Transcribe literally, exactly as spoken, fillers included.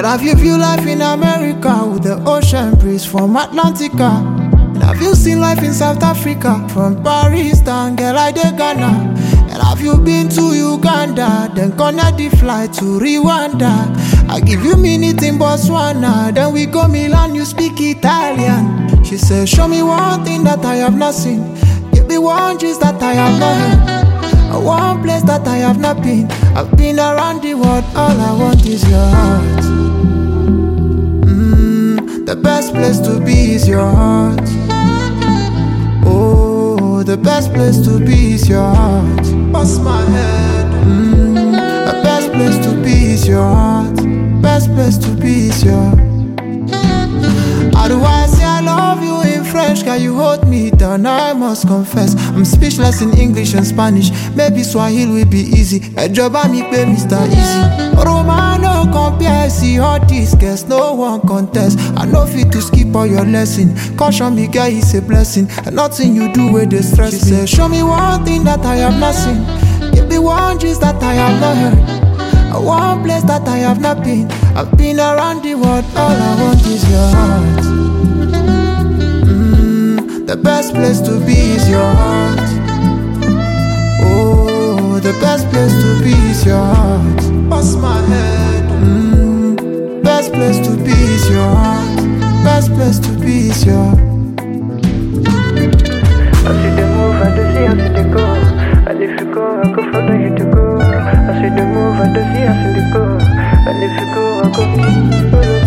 And have you viewed life in America with the ocean breeze from Atlantica? And have you seen life in South Africa from Paris down girl I dey Ghana? And have you been to Uganda, then connect the flight to Rwanda? I give you minute in Botswana, then we go Milan, you speak Italian. She said, show me one thing that I have not seen. Give me one gist that I have not heard. One place that I have not been. I've been around the world, all I want is your heart. Mm, the best place to be is your heart. Oh, the best place to be is your heart. Bust my head. Mm, the best place to be is your heart. Best place to be is your. How do I say I love you in French? Can you hold me down? I must confess I'm speechless in English and Spanish. Maybe Swahili will be easy. A job I me pay Mister Easy. Romano compare, see all these girls, no one contest. I know fit to skip all your lesson. Caution me, girl, it's a blessing. And nothing you do with the stress. She said, show me one thing that I have not seen. Give me one gist that I have not heard. One place that I have not been. I've been around the world, all I want is your heart. Mm, the best place to be is your heart. Oh, the best place to be is your heart. Bust my head. Mm, best place to be is your heart. Best place to be is your. I see the move, I see, I see the go. And if you go, I go follow you to go. I see the move, I see, I see the go. And if you go, I go follow you.